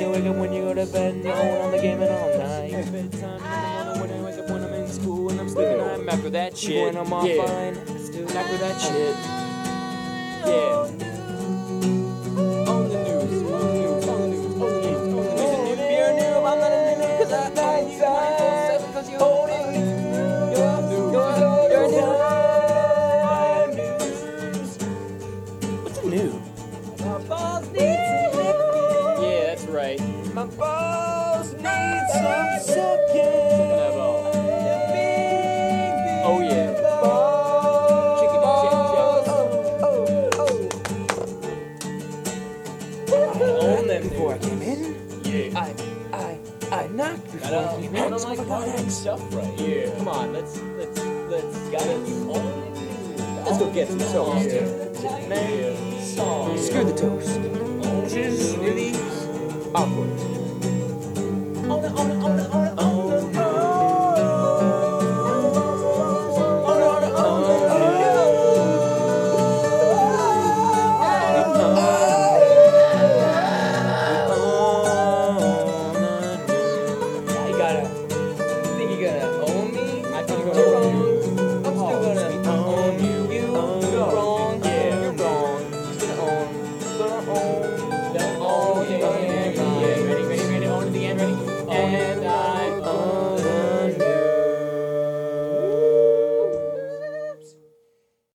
you wake up, when you go to bed, and own on the game and all night. Bedtime in the morning when I wake up when I'm in school and I'm sleeping. I'm back with that shit. When I'm offline, I still Back with that shit. Yeah. On the news, on the news, on the news, on the news, on the news. If you're new, I'm not a noob, cause I own you 24/7, cause you own it. You're new. What's a noob? My balls need some licking. Yeah, that's right. My balls need some sucking. Oh yeah. Chicken I owned them before I came in. Yeah. I knocked before I came in. I don't like that stuff right. Yeah. Come on, let's gotta let's go get some toast. Man. Screw the toast. Which is really awkward. And